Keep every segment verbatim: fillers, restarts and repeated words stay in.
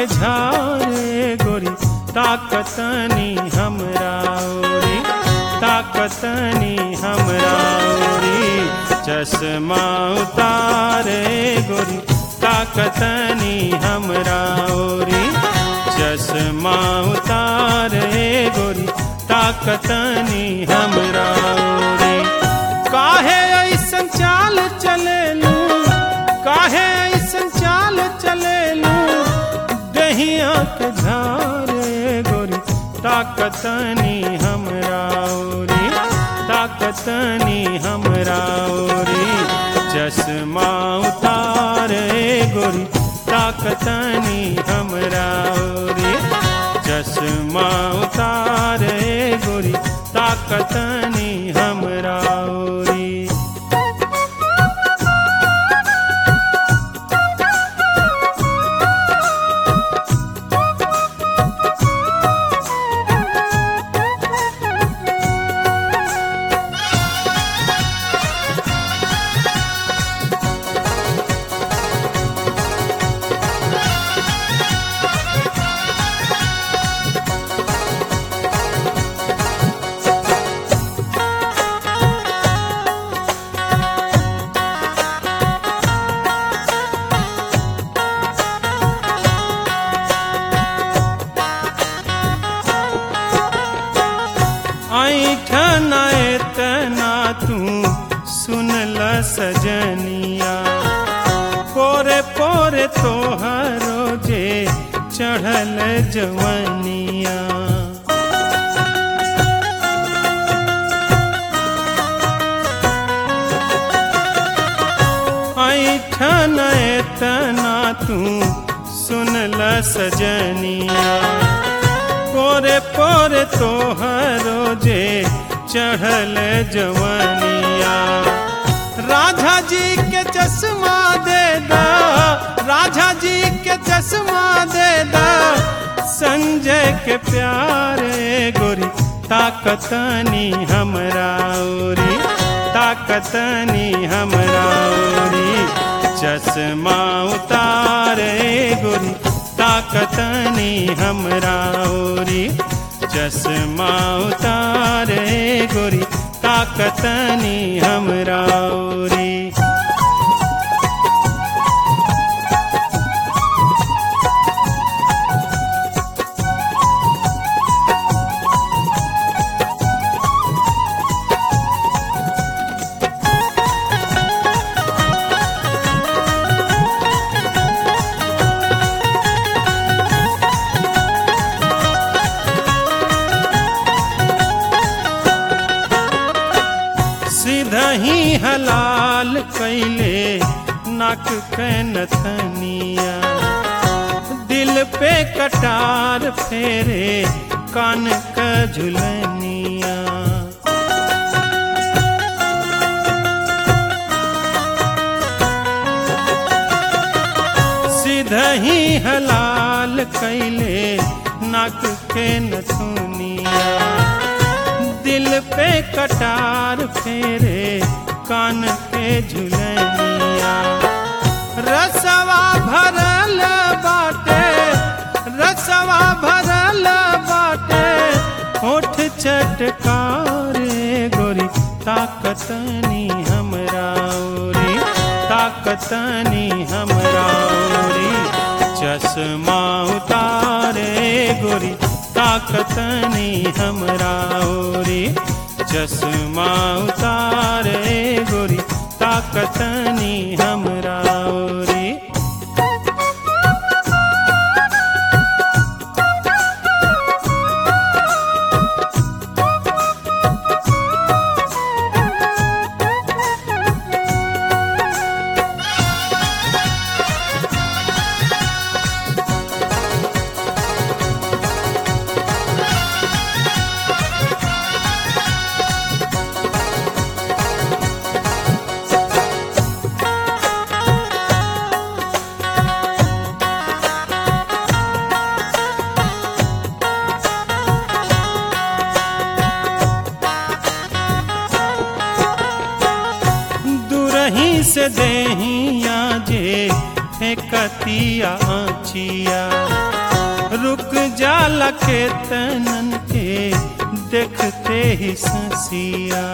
के झारे गोरी ताकतनी हमरा ओरी, ताकतनी हमरा ओरी। चश्मा उतारे गोरी ताकतनी हमरा ओरी, चश्मा उतारे गोरी ताकतनी हमरा ओरी। काहे ऐसन चाल चलेलू, काहे ऐसन चाल चलेलू, दहिया के झारे गोरी ताकतनी हमरा ओरी, ताकतनी हमरा ओरी। चश्मा उतारे गोरी ताकतनी हमरा ओरी, चश्मा उतारे गोरी ताकतनी हमरा ओरी। ऐठना एतना तू सुनल सजनिया, पोरे पोरे तोहरो जे चढ़ल जवनिया। ऐठना एतना तू सुनल सजनिया, पोरे पोरे तोहरो जे चढ़ल जवनिया। राधा जी के चश्मा दे दा, राधा जी के चश्मा दे दा, संजय के प्यारे गोरी ताकतनी हमरा ओरी, ताकतनी हमरा ओरी। चश्मा उतारे गोरी ताकतनी हमरा ओरी, चश्मा उतारे गोरी ताकतनी हमरा ओरी। सीधही हलाल कैले नाक के नथनिया, दिल पे कटार फेरे कान का झुलनिया। सीधही हलाल कैले नाक के नथुनिया, दिल पे कटार फेरे कान के झुलनिया। रसवा भरल बाटे, रसवा भरल बाटे, होठ चटकारे गोरी ताकतनी हमरा ओरी, ताकतनी हमरा ओरी। चश्मा उतारे गोरी ताकतनी हमरा ओरी, चश्मा उतारे गोरी ताकतनी हमरा ओरी। से देहिया जे फेंकतिया आँचिया, रुक जाला के तनन के देखते ही ससिया।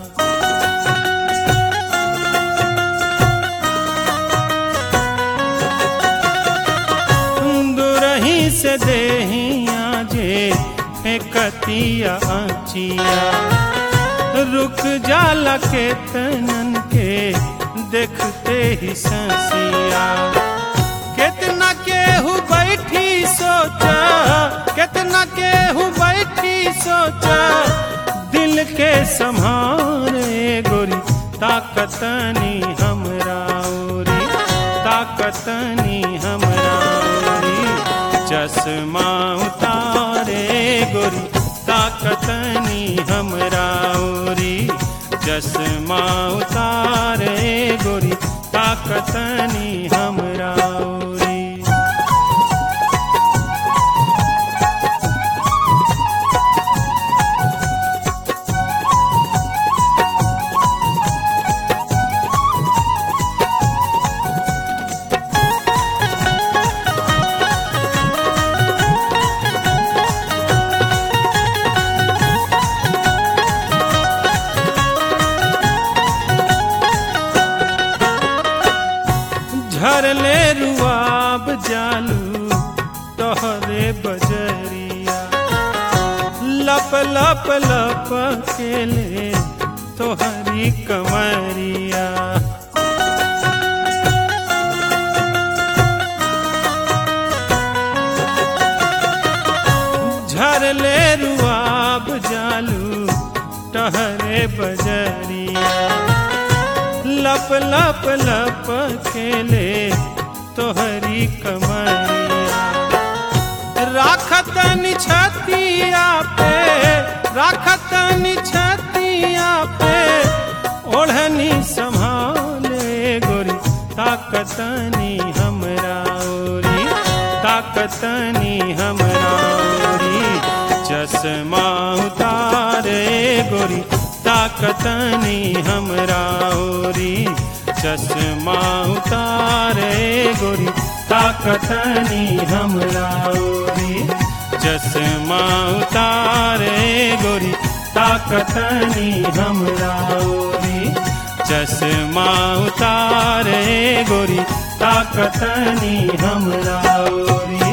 दुरही से देहिया जे कतिया आचिया, रुक जाला के तनन के देखते ही ससिया। कितना केहू बैठी सोचा, कितना केहू बैठी सोचा, दिल के संभारे गोरी ताकतनी हमरा ओरी, ताकतनी हमरा ओरी। चश्मा उतारे गोरी ताकतनी हमरा ओरी, चश्मा उतारे गोरी ताकतनी हमरा ओरी। झरले रुआब जालू तोहरे बजरिया, लप लप लप के ले तोहरी कमरिया। झरले रुआब जालू तोहरे बजरिया, लप लप लप खेले तोहरी कमरिया। राखतन छतिया पे, राखतन छतिया पे, ओढ़नी संभाले गोरी ताकतनी हमरा ओरी, ताकतनी हमरा ओरी। चश्मा उतारे गोरी ताकतनी हमरा ओरी, चश्मा उतारे गोरी ताकतनी हमरा ओरी, चश्मा उतारे गोरी ताकतनी हमरा ओरी, चश्मा उतारे गोरी ताकतनी हमरा ओरी।